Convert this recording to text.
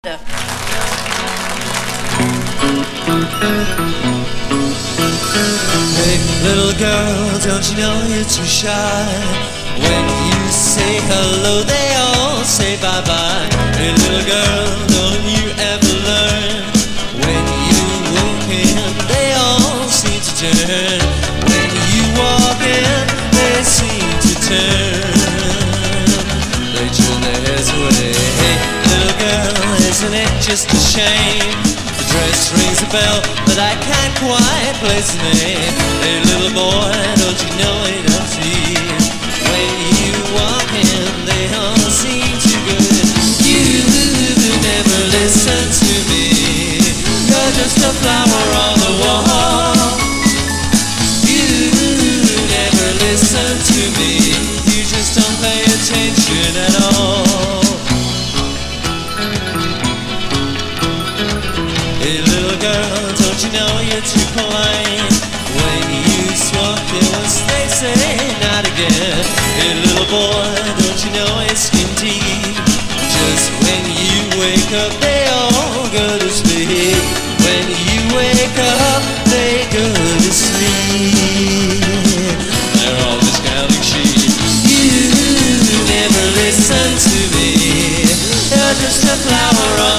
Hey, little girl, don't you know you're too shy? When you say hello, they all say bye-bye. Hey, little girl, don't you ever learn? When you walk in, they all seem to turn. When you walk in, they seem to turn. They turn their heads away. Hey, little girl, isn't it just a shame? The dress rings a bell, but I can't quite place the name. Hey, little boy, don't you know it don't see? When you walk in, they all seem too good. You never listen to me. You're just a flower on the wall. You never listen to me. You just don't pay attention at all. Hey, little girl, don't you know you're too polite? When you swap, they will say not again. Hey, little boy, don't you know it's skin deep? Just when you wake up,